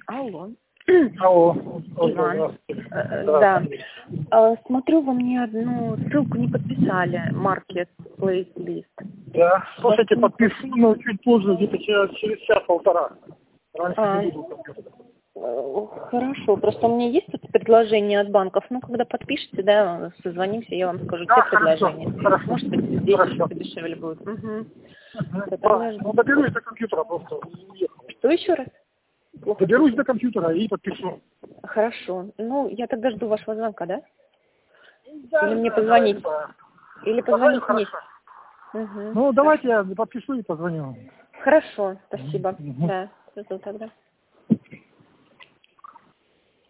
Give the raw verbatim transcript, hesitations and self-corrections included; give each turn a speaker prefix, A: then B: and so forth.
A: Алло.
B: Алло.
A: Иван. Э, Да. Э, Смотрю, вы мне одну ссылку не подписали. Market Place List.
B: Да. Слушайте,
A: не-
B: подпишу, но чуть позже, где-то через, через час-полтора. Раньше
A: А.
B: не буду компьютер.
A: Э, Хорошо. Просто у меня есть тут предложение от банков. Ну, когда подпишете, да, созвонимся, я вам скажу
B: Да,
A: те
B: хорошо,
A: предложения.
B: хорошо.
A: Может быть, здесь
B: Хорошо.
A: подешевле будет. Угу.
B: Да, ну, доберусь до компьютера, просто уехал.
A: Что еще раз? Плохо
B: Доберусь
A: слышно.
B: до компьютера и подпишу.
A: Хорошо. Ну, я тогда жду вашего звонка, да?
B: Да,
A: Или мне
B: да,
A: позвонить?
B: да.
A: Или
B: Позвоню,
A: позвонить мне?
B: хорошо.
A: Угу.
B: Ну, давайте я подпишу и позвоню.
A: Хорошо, спасибо.
B: Мгм.
A: Да, жду тогда.